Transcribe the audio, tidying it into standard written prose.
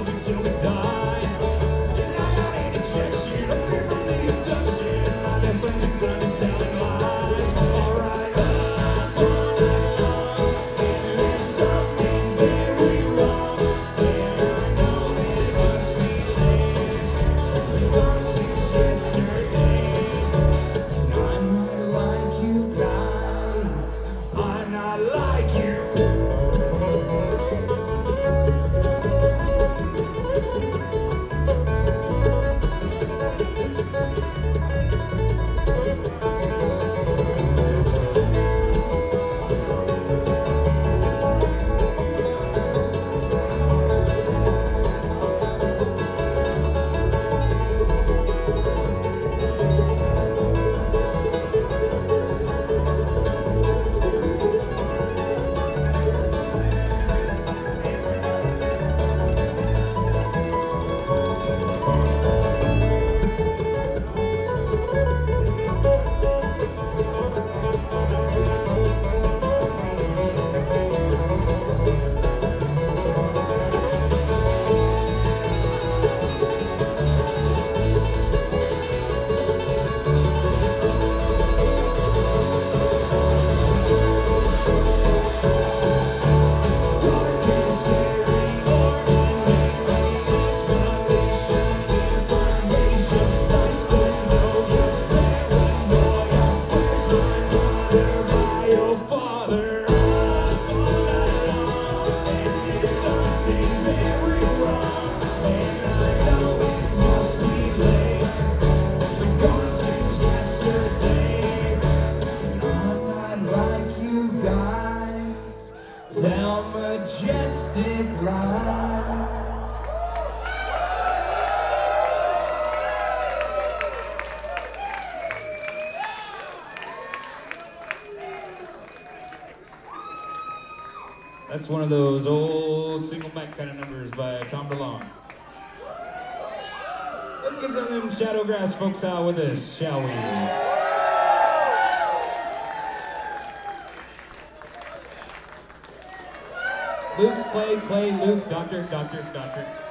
love me till we die. And I got an injection of fear from the abduction. My best friend thinks I'm just telling lies. Alright, I'm on and there's something very wrong. And I know it must be late. Been gone since yesterday. And I'm not like you guys. I'm not like you. Tell majestic lies. That's one of those old single back kind of numbers by Tom DeLonge. Let's get some of them Shadowgrass folks out with us, shall we? Luke, Clay, Luke, Doctor.